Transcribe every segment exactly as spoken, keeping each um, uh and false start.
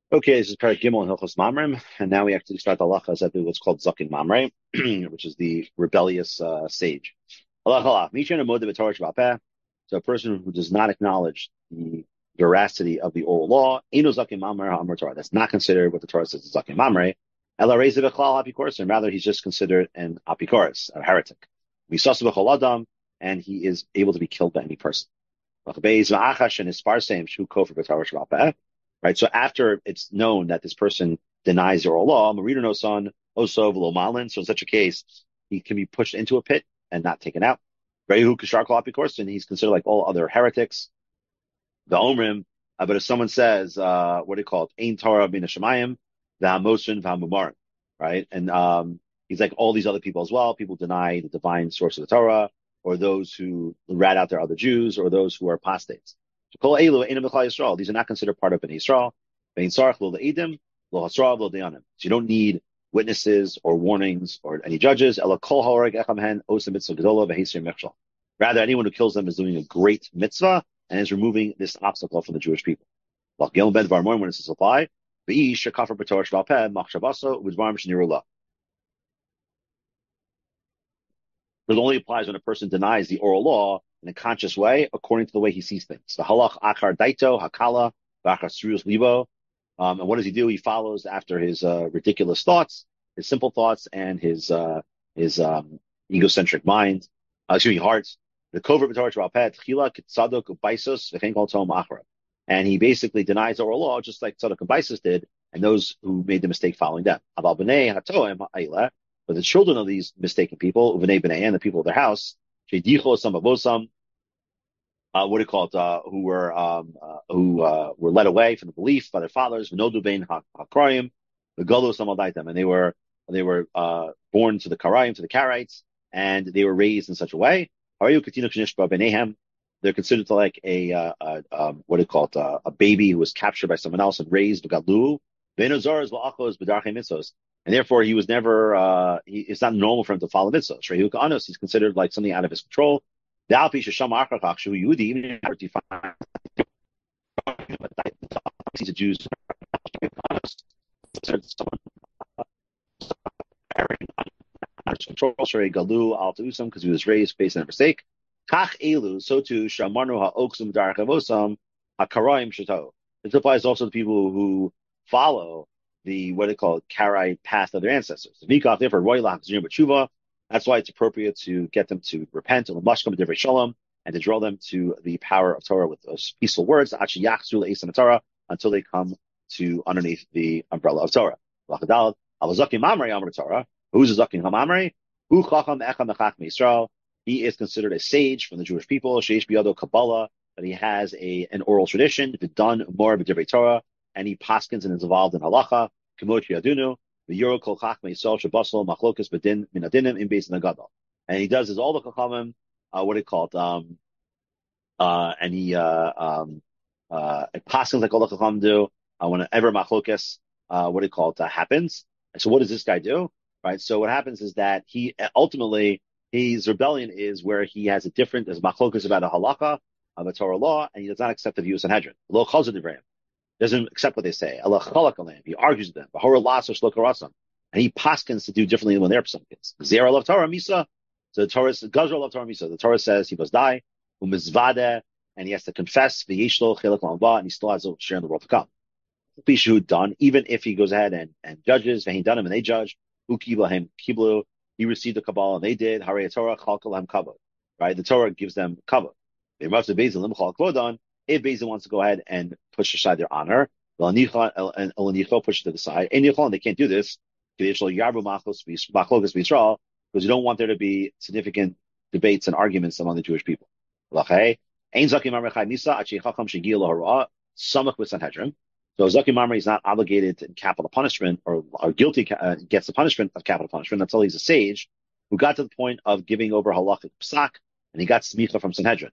Okay, this is Parak Gimel and Hilchos Mamrim, and now we actually start the halachas at what's called Zakin Mamre, which is the rebellious uh, sage. Halach halach. Mishan amod b'torah sheba'al peh. So a person who does not acknowledge the veracity of the oral law, eno Zakin Mamre ha'amar Torah. That's not considered what the Torah says is Zakin Mamre. Ela reiz b'chlal apikoros, and rather he's just considered an apikoros, a heretic. Misasu b'chol adam, and he is able to be killed by any person. Right. So after it's known that this person denies the oral law, Marino no son, Oso v'lo malin. So in such a case, he can be pushed into a pit and not taken out. Rehu kishar kol apikoros, and he's considered like all other heretics. The omrim, uh, but if someone says, uh, what do you call it? Ein Torah min hashamayim, v'hamosin v'hamumarim, right? And um, he's like all these other people as well. People deny the divine source of the Torah, or those who rat out their other Jews, or those who are apostates. So these are not considered part of Bnei Yisrael. So you don't need witnesses or warnings or any judges. Rather, anyone who kills them is doing a great mitzvah and is removing this obstacle from the Jewish people. When it says apply, it only applies when a person denies the oral law in a conscious way, according to the way he sees things. The halach akar daito hakala v'achar srius libo. Um, and what does he do? He follows after his uh, ridiculous thoughts, his simple thoughts, and his uh, his um, egocentric mind. Uh, excuse me, heart. The covert b'torah shabbat chila tzadok ubaisos v'chein kol tom achra. And he basically denies the oral law, just like tzadok and baisos did, and those who made the mistake following them. Aval b'nei hatoim ha'ileh. But the children of these mistaken people, Uvenei B'nai, and the people of their house, Shedicho Samabosam, uh, what do you call it, uh, who were, um, uh, who, uh, were led away from the belief by their fathers, V'nodu Bein HaKarayim, the Golu Samaldaitem, and they were, they were, uh, born to the Karayim, to the Karaites, and they were raised in such a way. They're considered to like a, uh, uh, um, what do you call it, uh, a baby who was captured by someone else and raised, V'galu, V'enozars V'achos B'darchei Mitzos. And therefore, he was never, uh, he, it's not normal for him to follow mitzvahs. Right? Anos, he's considered like something out of his control. The Alpi Shasham Akrakach, Shu Yudi, even he's a Jew, someone out of control, Galu, Al Usam, because he was raised based on a mistake. Kach Elu, so too, Shamarnu HaOksum Darchavosam, HaKaraim Shato. This applies also to people who follow the, what they call Karaite path of their ancestors. Therefore, that's why it's appropriate to get them to repent and and to draw them to the power of Torah with those peaceful words until they come to underneath the umbrella of Torah. Who's a Zakin Hamamri? He is considered a sage from the Jewish people. Kabbalah, that he has a an oral tradition, done more of a Torah, and he paskins and is involved in halacha. K'mochi adunu, the Euro kol chachmei yisrael shebasol machlokas bedin min adinim in beis nagadol. And he does is all the chachamim, uh, what do you call it? Um, uh, and he uh, um, uh, paskins like all the chachamim do. Uh, whenever machlokas, uh, what do you call it, uh, happens. And so what does this guy do? Right. So what happens is that he ultimately his rebellion is where he has a different, there's machlokas about a halakha of a Torah law, and he does not accept the view of Sanhedrin. Lo chazad divrayim. Doesn't accept what they say. He argues with them. And he paskins to do differently than when their psunkins. Zera love Torah Misa. So the Torah says, Gazra love Torah Misa. The Torah says he must die, umizvade, and he has to confess, v'yishlo chilek l'alva, and he still has a share in the world to come. Pishu done, even if he goes ahead and, and judges, v'hin done him, and they judge, ukiblahem kiblu, he received the Kabbalah, and they did, harei Torah chalkalam kavod. Right? The Torah gives them kavod. They must have bezin limchal kvodon. If Bezin wants to go ahead and push aside their honor, and push it to the side, and they can't do this because you don't want there to be significant debates and arguments among the Jewish people. So Zaki Mamre is not obligated in capital punishment or, or guilty uh, gets the punishment of capital punishment until he's a sage who got to the point of giving over halachic psak, and he got smicha from Sanhedrin.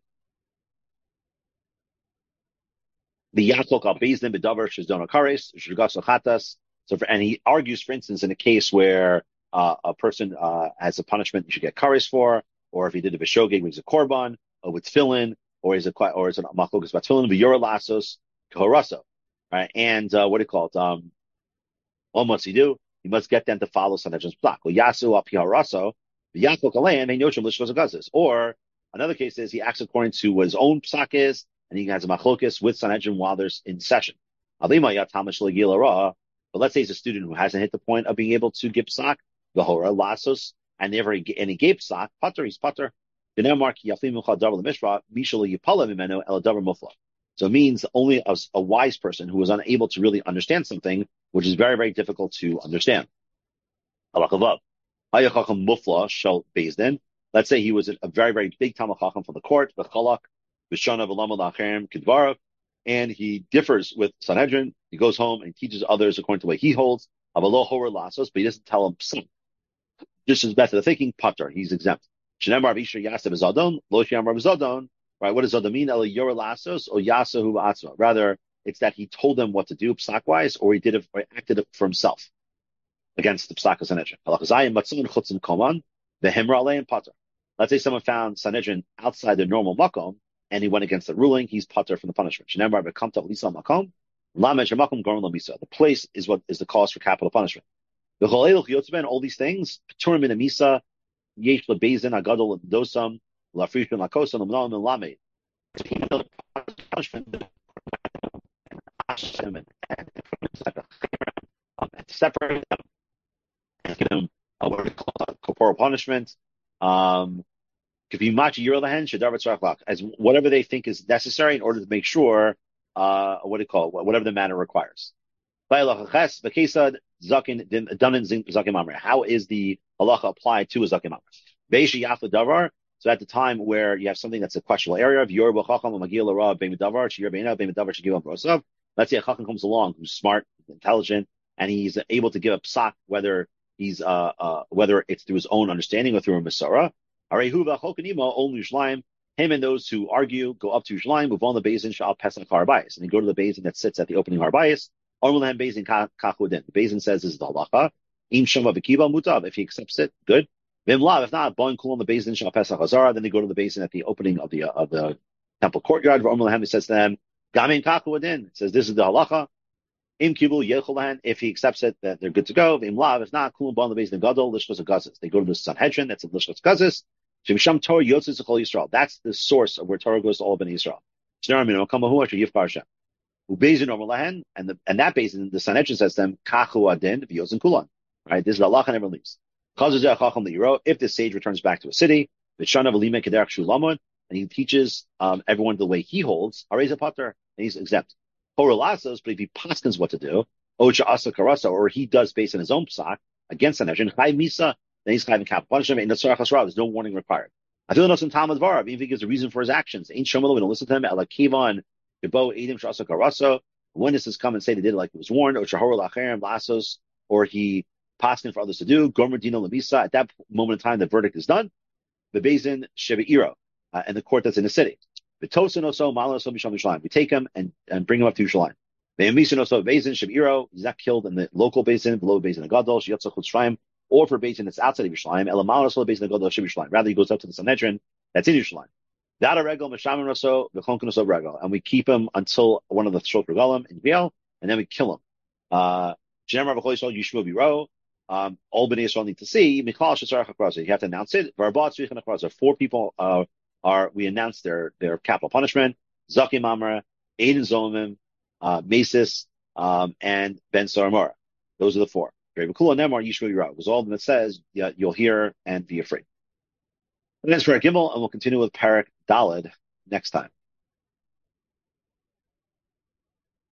The Yaakov al Bezdin bedavar shezdon akares shrugas lachatas. So, for, and he argues, for instance, in a case where uh, a person uh, has a punishment you should get kares for, or if he did a b'shogeg, he's a korban, or with tefillin, or is a or is a machlokas batfillin v'yora lasos kahorasa. right? And uh, what do you call it? Um, what must he do? He must get them to follow Sanhedrin's plot. Yasu al piharaso, v'yakol kaleim ein yoshim lishkos agazis. Or another case is he acts according to what his own psak is, and he has a machlokis with Sanhedrin while they're in session. Alima yatamish legila ra. But let's say he's a student who hasn't hit the point of being able to give psak, v'hora lasos, and never and he gave psak, pater, he's pater. So it means only a, a wise person who was unable to really understand something, which is very, very difficult to understand. Let's say he was a, a very, very big Talmid Chacham from the court, and he differs with Sanhedrin. He goes home and he teaches others according to the way he holds, but he doesn't tell them some. This is method of thinking, pater, he's exempt. Right? What does Zodon mean? Rather, it's that he told them what to do psak wise, or he did it or acted it for himself against the psak of Sanhedrin. Let's say someone found Sanhedrin outside the normal makom, and he went against the ruling, he's pater from the punishment. The place is what is the cause for capital punishment. All these things, Yesh lebezin agadol dosam lafrishon lakosan l'mnalim l'lamed. Punishment and separate them and give them a what we call corporal punishment. Um, could be machi yirlahen shadavar tzarachlach as whatever they think is necessary in order to make sure uh what do you call it, whatever the matter requires. How is the halacha applied to a zaken mamre? So at the time where you have something that's a questionable area of let's say a chacham comes along who's smart, intelligent, and he's able to give a psak whether he's uh, uh whether it's through his own understanding or through a Masara. Him and those who argue go up to Yerushalayim, move on the Beis Din Shal Pesach Harbayis, and they go to the Beis Din that sits at the opening Harbayis. The Beis Din says this is the halacha. If he accepts it, good. If not, the Beis Din Shal Pesach Hazara. Then they go to the Beis Din at the opening of the uh, of the temple courtyard. He says to them, it says this is the halacha. If he accepts it, that they're good to go. If not, they go to the Sanhedrin. That's a Lishkos Gazis. That's the source of where Torah goes to all of Bnei Yisrael. And the and that Beis Din, the Sanhedrin says to them, Kachu adin v'yosin kulan. Right? This is the halacha never leaves. If the sage returns back to a city, and he teaches um, everyone the way he holds, Areza Pater, and he's exempt. But if he paskins what to do, or he does based on his own psak against Sanhedrin, then he's chayv in capital punishment, and there's no warning required. I feel no some Talmud Varav, even if he gives a reason for his actions. Ain't Shomelo, we don't listen to him. Elakivan, Gebo, Edim, Shasa Karaso. Witnesses come and say they did it like it was warned, or Shahor Lacherem, Lasos, or he paskin for others to do. Gomer Dino Lamisa. At that moment in time, the verdict is done. The Beis Din Shebe'iro, uh, and the court that's in the city. The Tosin Oso, Malaso, Misham Yerushalayim. We take him and, and bring him up to Yerushalayim. The Emisin Oso, Beis Din Shebe'iro. He's not killed in the local Beis Din, below Beis Din Agadol, Shiyatzach Chutzrayim, or for Beis Din that's outside of Yerushalayim. Elamalaso, Beis Din Agadol, Shebe'Yerushalayim. Rather, he goes up to the Sanhedrin that's in Yerushalayim. That a regal, Meshamin Roso, V'chonkin Oso regal, and we keep him until one of the Shot Regalim in Yale, and then we kill him. Uh, All Bnei Yisrael need to see. You have to announce it. Four people uh, are we announce their their capital punishment. Zakim Amra, Aiden Zolomim, uh, Mesis, um, and Ben Saramora. Those are the four. Because all of them it says yeah, you'll hear and be afraid. And that's Parak Gimel, and we'll continue with Parak Daled next time.